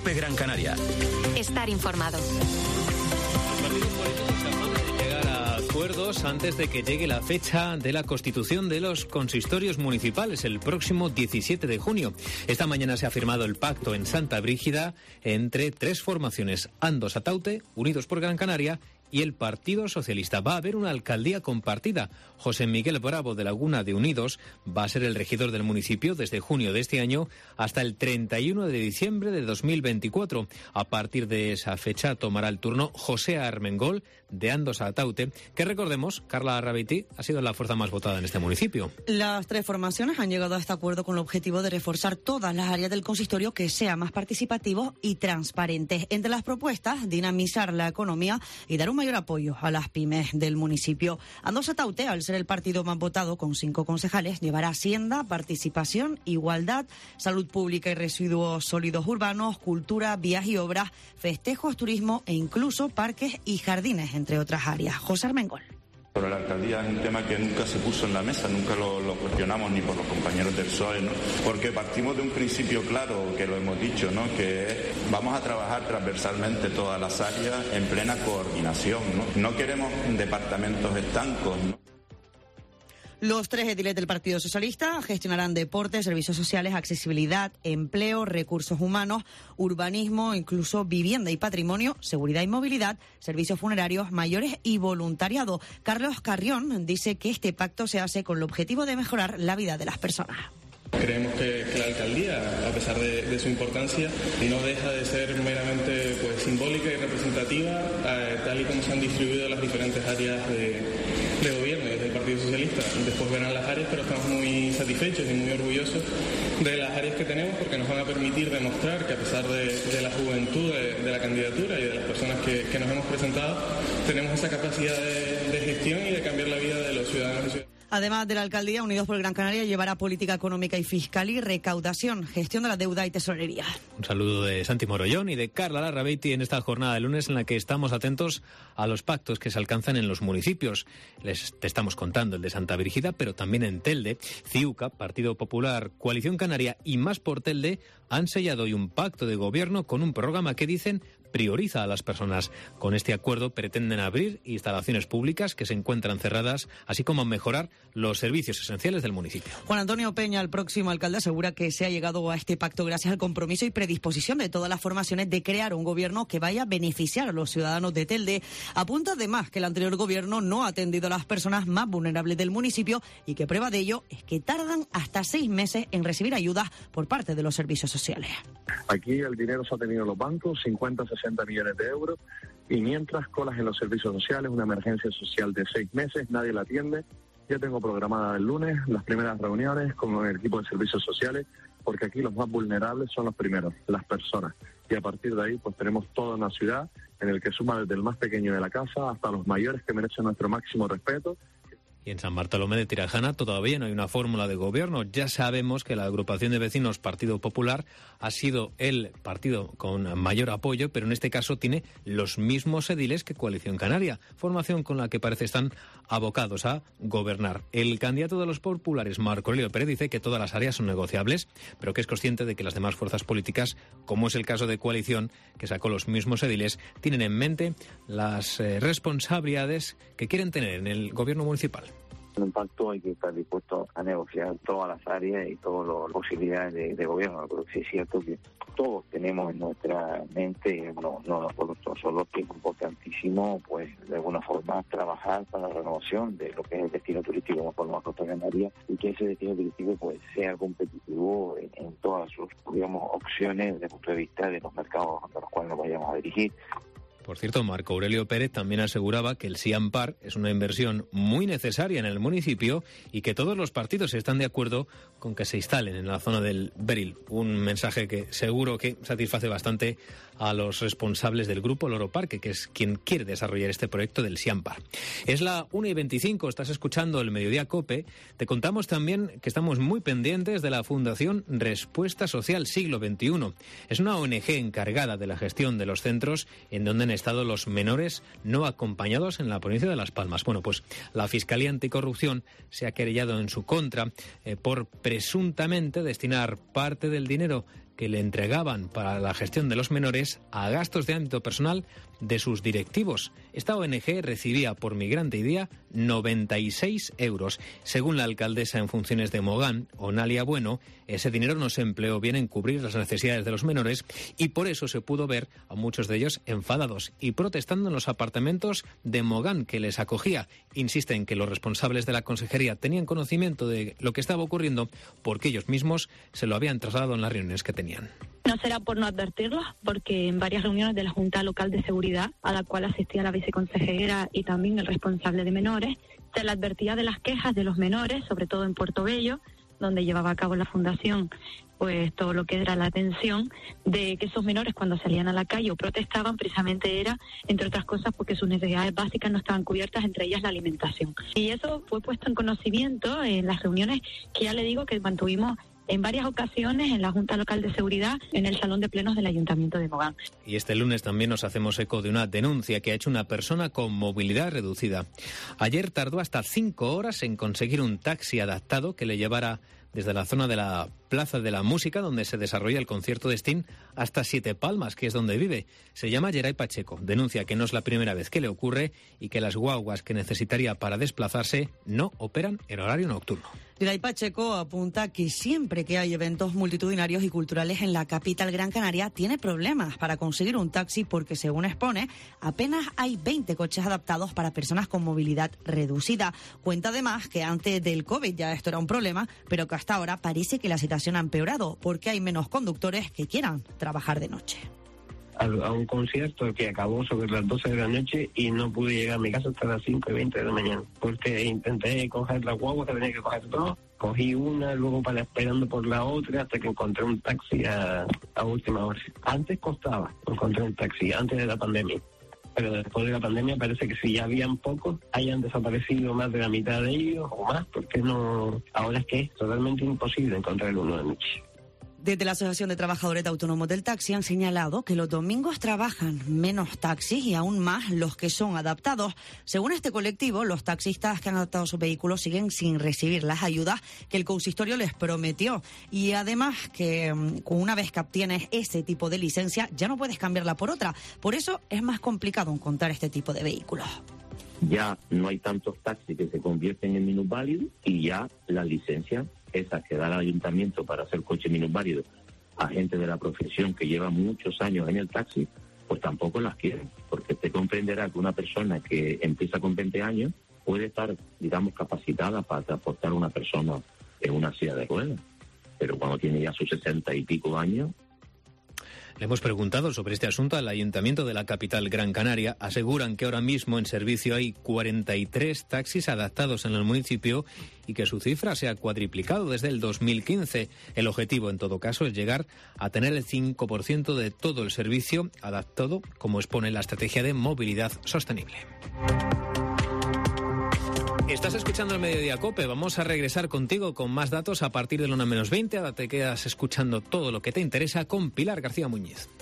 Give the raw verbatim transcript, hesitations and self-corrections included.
COPE Gran Canaria. Estar informado. Los partidos políticos acaban de llegar a acuerdos antes de que llegue la fecha de la constitución de los consistorios municipales, el próximo diecisiete de junio. Esta mañana se ha firmado el pacto en Santa Brígida entre tres formaciones: Andos Ataute, Unidos por Gran Canaria y el Partido Socialista. Va a haber una alcaldía compartida. José Miguel Bravo de Laguna de Unidos va a ser el regidor del municipio desde junio de este año hasta el treinta y uno de diciembre de dos mil veinticuatro. A partir de esa fecha tomará el turno José Armengol de Andos Ataute, que recordemos, Carla Arrabiti ha sido la fuerza más votada en este municipio. Las tres formaciones han llegado a este acuerdo con el objetivo de reforzar todas las áreas del consistorio que sea más participativo y transparente. Entre las propuestas, dinamizar la economía y dar un mayor apoyo a las pymes del municipio. Andos Ataute, al ser el partido más votado con cinco concejales, llevará Hacienda, Participación, Igualdad, Salud Pública y Residuos Sólidos Urbanos, Cultura, Vías y Obras, Festejos, Turismo e incluso Parques y Jardines, entre otras áreas. José Armengol. Pero la alcaldía es un tema que nunca se puso en la mesa, nunca lo, lo cuestionamos ni por los compañeros del P S O E, ¿no? Porque partimos de un principio claro, que lo hemos dicho, ¿no? Que es, vamos a trabajar transversalmente todas las áreas en plena coordinación, ¿no? No queremos departamentos estancos, ¿no? Los tres ediles del Partido Socialista gestionarán deporte, servicios sociales, accesibilidad, empleo, recursos humanos, urbanismo, incluso vivienda y patrimonio, seguridad y movilidad, servicios funerarios, mayores y voluntariado. Carlos Carrión dice que este pacto se hace con el objetivo de mejorar la vida de las personas. Creemos que, que la alcaldía, a pesar de, de su importancia, no deja de ser meramente pues, simbólica y representativa, eh, tal y como se han distribuido las diferentes áreas de, de gobierno desde el Partido Socialista. Después verán las áreas, pero estamos muy satisfechos y muy orgullosos de las áreas que tenemos, porque nos van a permitir demostrar que a pesar de, de la juventud de, de la candidatura y de las personas que, que nos hemos presentado, tenemos esa capacidad de, de gestión y de cambiar la vida de los ciudadanos y ciudadanas. Además de la alcaldía, Unidos por Gran Canaria llevará política económica y fiscal y recaudación, gestión de la deuda y tesorería. Un saludo de Santi Morollón y de Carla Larrabeiti en esta jornada de lunes en la que estamos atentos a los pactos que se alcanzan en los municipios. Les te estamos contando el de Santa Brígida, pero también en Telde. Ciuca, Partido Popular, Coalición Canaria y Más por Telde han sellado hoy un pacto de gobierno con un programa que dicen prioriza a las personas. Con este acuerdo pretenden abrir instalaciones públicas que se encuentran cerradas, así como mejorar los servicios esenciales del municipio. Juan Antonio Peña, el próximo alcalde, asegura que se ha llegado a este pacto gracias al compromiso y predisposición de todas las formaciones de crear un gobierno que vaya a beneficiar a los ciudadanos de Telde. Apunta además que el anterior gobierno no ha atendido a las personas más vulnerables del municipio y que prueba de ello es que tardan hasta seis meses en recibir ayudas por parte de los servicios sociales. Aquí el dinero se ha tenido en los bancos, cincuenta, sesenta millones de euros, y mientras colas en los servicios sociales, una emergencia social de seis meses, nadie la atiende. Ya tengo programada el lunes las primeras reuniones con el equipo de servicios sociales, porque aquí los más vulnerables son los primeros, las personas. Y a partir de ahí, pues tenemos toda una ciudad en el que suma desde el más pequeño de la casa hasta los mayores que merecen nuestro máximo respeto. Y en San Bartolomé de Tirajana todavía no hay una fórmula de gobierno. Ya sabemos que la agrupación de vecinos Partido Popular ha sido el partido con mayor apoyo, pero en este caso tiene los mismos ediles que Coalición Canaria, formación con la que parece están abocados a gobernar. El candidato de los populares, Marco Aurelio Pérez, dice que todas las áreas son negociables, pero que es consciente de que las demás fuerzas políticas, como es el caso de Coalición, que sacó los mismos ediles, tienen en mente las eh, responsabilidades que quieren tener en el gobierno municipal. En un pacto hay que estar dispuesto a negociar todas las áreas y todas las posibilidades de, de gobierno, pero sí es cierto que todos tenemos en nuestra mente, no, no nosotros solo, que es importantísimo, pues de alguna forma trabajar para la renovación de lo que es el destino turístico como forma Costa Canaria, y que ese destino turístico pues sea competitivo en, en todas sus, digamos, opciones desde el punto de vista de los mercados a los cuales nos vayamos a dirigir. Por cierto, Marco Aurelio Pérez también aseguraba que el Siampar es una inversión muy necesaria en el municipio y que todos los partidos están de acuerdo con que se instalen en la zona del Beril. Un mensaje que seguro que satisface bastante a los responsables del grupo Loro Parque, que es quien quiere desarrollar este proyecto del Siampar. Es la una y veinticinco, estás escuchando el Mediodía COPE. Te contamos también que estamos muy pendientes de la Fundación Respuesta Social Siglo veintiuno. Es una O N G encargada de la gestión de los centros en donde han estado los menores no acompañados en la provincia de Las Palmas. Bueno, pues la Fiscalía Anticorrupción se ha querellado en su contra eh, por presuntamente destinar parte del dinero que le entregaban para la gestión de los menores a gastos de ámbito personal de sus directivos. Esta O N G recibía por migrante y día noventa y seis euros. Según la alcaldesa en funciones de Mogán, Onalia Bueno, ese dinero no se empleó bien en cubrir las necesidades de los menores y por eso se pudo ver a muchos de ellos enfadados y protestando en los apartamentos de Mogán que les acogía. Insisten que los responsables de la consejería tenían conocimiento de lo que estaba ocurriendo porque ellos mismos se lo habían trasladado en las reuniones que tenían. No será por no advertirlos, porque en varias reuniones de la Junta Local de Seguridad, a la cual asistía la viceconsejera y también el responsable de menores, se le advertía de las quejas de los menores, sobre todo en Puerto Bello, donde llevaba a cabo la fundación pues todo lo que era la atención, de que esos menores cuando salían a la calle o protestaban precisamente era, entre otras cosas, porque sus necesidades básicas no estaban cubiertas, entre ellas la alimentación. Y eso fue puesto en conocimiento en las reuniones que ya le digo que mantuvimos en varias ocasiones en la Junta Local de Seguridad, en el Salón de Plenos del Ayuntamiento de Mogán. Y este lunes también nos hacemos eco de una denuncia que ha hecho una persona con movilidad reducida. Ayer tardó hasta cinco horas en conseguir un taxi adaptado que le llevara desde la zona de la Plaza de la Música, donde se desarrolla el concierto de Sting, hasta Siete Palmas, que es donde vive. Se llama Geray Pacheco. Denuncia que no es la primera vez que le ocurre y que las guaguas que necesitaría para desplazarse no operan en horario nocturno. Geray Pacheco apunta que siempre que hay eventos multitudinarios y culturales en la capital Gran Canaria tiene problemas para conseguir un taxi porque, según expone, apenas hay veinte coches adaptados para personas con movilidad reducida. Cuenta además que antes del COVID ya esto era un problema, pero que hasta ahora parece que la situación ha empeorado porque hay menos conductores que quieran trabajar de noche. A, a un concierto que acabó sobre las doce de la noche y no pude llegar a mi casa hasta las cinco y veinte de la mañana, porque intenté coger la guagua, que tenía que coger dos, cogí una, luego para esperando por la otra, hasta que encontré un taxi a, a última hora. Antes costaba encontrar un taxi, antes de la pandemia, pero después de la pandemia parece que si ya habían pocos, hayan desaparecido más de la mitad de ellos o más, porque no, ahora es que es totalmente imposible encontrar uno de noche. Desde la Asociación de Trabajadores de Autónomos del Taxi han señalado que los domingos trabajan menos taxis y aún más los que son adaptados. Según este colectivo, los taxistas que han adaptado sus vehículos siguen sin recibir las ayudas que el consistorio les prometió. Y además que una vez que obtienes ese tipo de licencia ya no puedes cambiarla por otra. Por eso es más complicado encontrar este tipo de vehículos. Ya no hay tantos taxis que se convierten en minusválidos y ya la licencia esa que da el ayuntamiento para hacer coche minusválido a gente de la profesión que lleva muchos años en el taxi, pues tampoco las quieren, porque usted comprenderá que una persona que empieza con veinte años puede estar, digamos, capacitada para transportar a una persona en una silla de ruedas, pero cuando tiene ya sus sesenta y pico años. Le hemos preguntado sobre este asunto al Ayuntamiento de la capital Gran Canaria. Aseguran que ahora mismo en servicio hay cuarenta y tres taxis adaptados en el municipio y que su cifra se ha cuadriplicado desde el dos mil quince. El objetivo, en todo caso, es llegar a tener el cinco por ciento de todo el servicio adaptado, como expone la estrategia de movilidad sostenible. Estás escuchando el Mediodía COPE. Vamos a regresar contigo con más datos a partir de la una menos veinte. Ahora te quedas escuchando todo lo que te interesa con Pilar García Muñiz.